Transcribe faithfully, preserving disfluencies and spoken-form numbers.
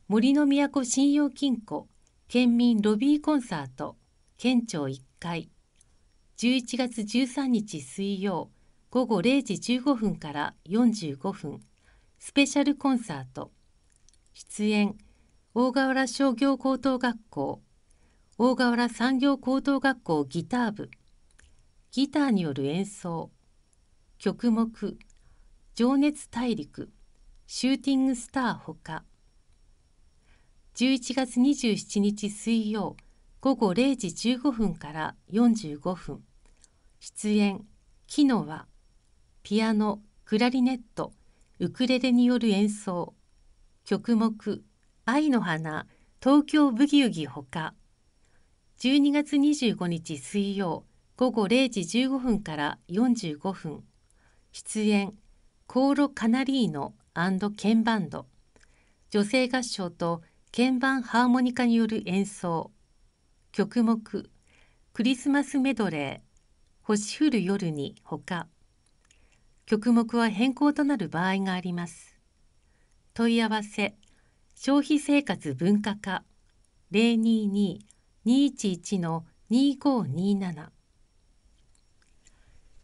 森の都信用金庫県民ロビーコンサート県庁いっかい、じゅういちがつじゅうさんにち水曜午後れいじじゅうごふんからよんじゅうごふん、スペシャルコンサート。出演、大河原商業高等学校、大河原産業高等学校ギター部、ギターによる演奏。曲目、情熱大陸、シューティングスターほか。じゅういちがつにじゅうしちにち水曜午後れいじじゅうごふんからよんじゅうごふん、出演、木の輪、ピアノ、クラリネット、ウクレレによる演奏。曲目、愛の花、東京ブギウギほか。じゅうにがつにじゅうごにち水曜午後れいじじゅうごふんからよんじゅうごふん、出演、コーロカナリーノ鍵バンド、女性合唱と鍵盤ハーモニカによる演奏。曲目、クリスマスメドレー、星降る夜にほか。曲目は変更となる場合があります。問い合わせ、消費生活文化課 ゼロにーにー にーいちいち にーごーにーなな